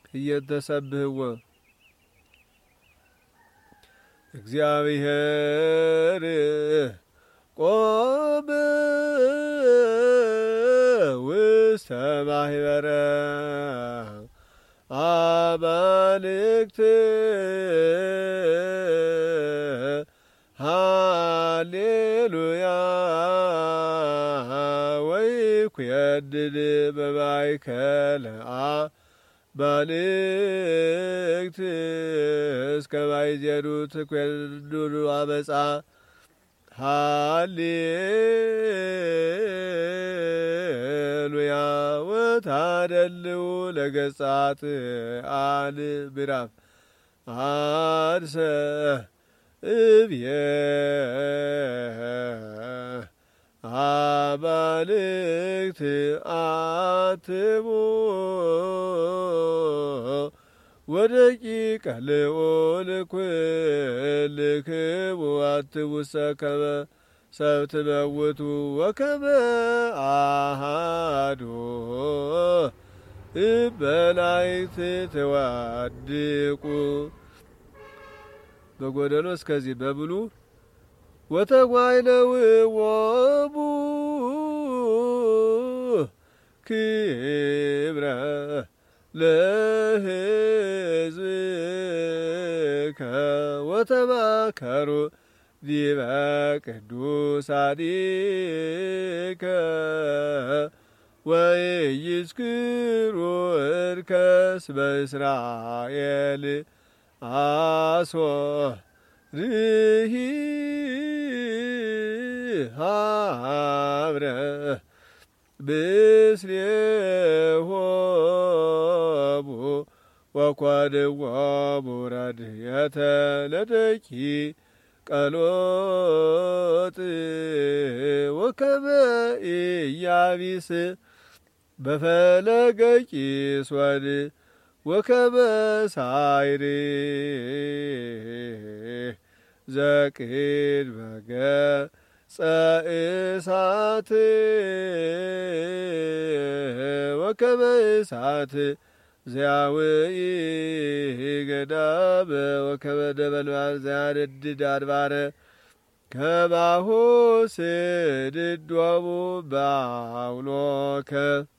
እየተሰብህዎ እግዚአብሔር ቆመ ውስተ ማኅበረ አማልክት ሃሌሉያ ወይኩየድድ በማእከለ አማልክት እስከ ማእዜኑ ትኰንኑ አመፃ ሃሌሉያ ወታደልው ለገጻት አን ምዕራፍ አንሰ እብየ አማልክት አትሙ ወደቂቀ ልዑል ኩልክሙ አትሙሰ ከመ ሰብእ ትመውቱ ወከመ አሐዱ እመላእክት ትወድቁ። በጎደሎ እስከዚህ በብሉ ወተጓይለውዎሙ ክብረ ለሕዝብከ ወተማከሩ ዲበ ቅዱሳኒከ ወኢይዝክሩ እርከ እስመ እስራኤል አሶርሂ ሀብረ ምስሌሆሙ ወኰንዎሙ ረድኤተ ለደቂቀ ሎጥ ወከመ ኢያቢስ በፈለገ ቂሶን ወከመ ሳይር ዘቅድመ ገጸ እሳት ወከመ እሳት ዘያውኢ ገዳመ ወከመ ነበልባል ዘያነድድ አድባረ ከማሁ ስድዶሙ በአውሎከ